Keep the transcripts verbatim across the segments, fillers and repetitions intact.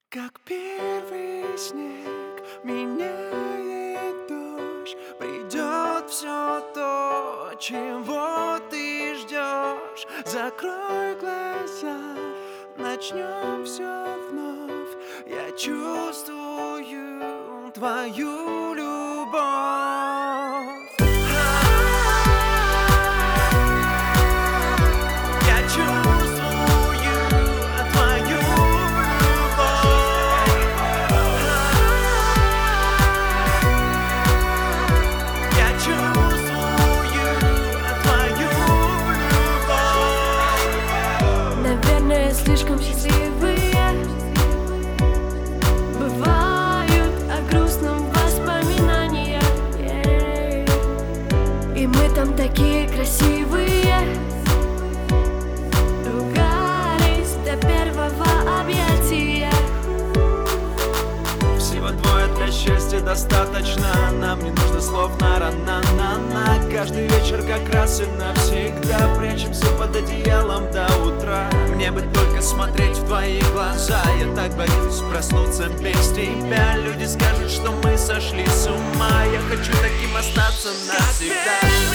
Как первый снег меняет дождь, придет все то, чего ты ждешь. Закрой глаза, начнем все вновь. Я чувствую твою любовь. Я чувствую твою любовь. Я чувствую твою любовь. Наверное, слишком счастливые бывают о грустном воспоминания. И мы там такие красивые, ругались до первого объятия. Всего двое для счастья достаточно. Нам не нужно слов на ра-на-на-на. Каждый вечер как раз и навсегда прячемся под одеялом до утра. Мне бы только смотреть в твои глаза. Я так боюсь проснуться без тебя. Люди скажут, что мы сошли с ума. Я хочу таким остаться навсегда.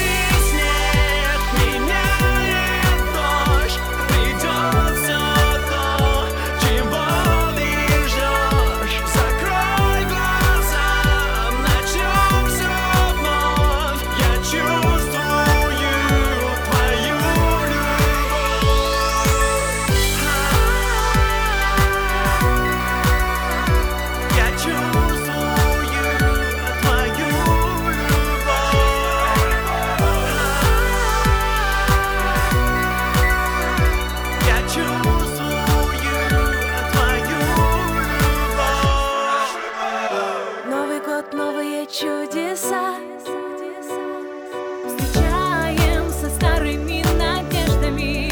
Новые чудеса встречаем со старыми надеждами.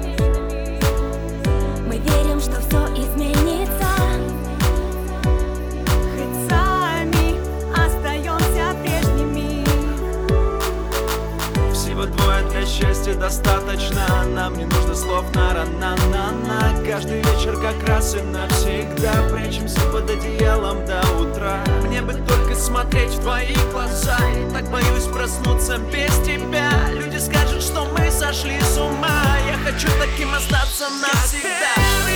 Мы верим, что все изменится, хоть сами остаемся прежними. Всего двое для счастья достаточно. Нам не нужно слов на ра-на-на-на. Каждый вечер как раз и навсегда прячемся под одеялом до утра. Мне бы только смотреть в твои глаза. Я так боюсь проснуться без тебя. Люди скажут, что мы сошли с ума. Я хочу таким остаться навсегда.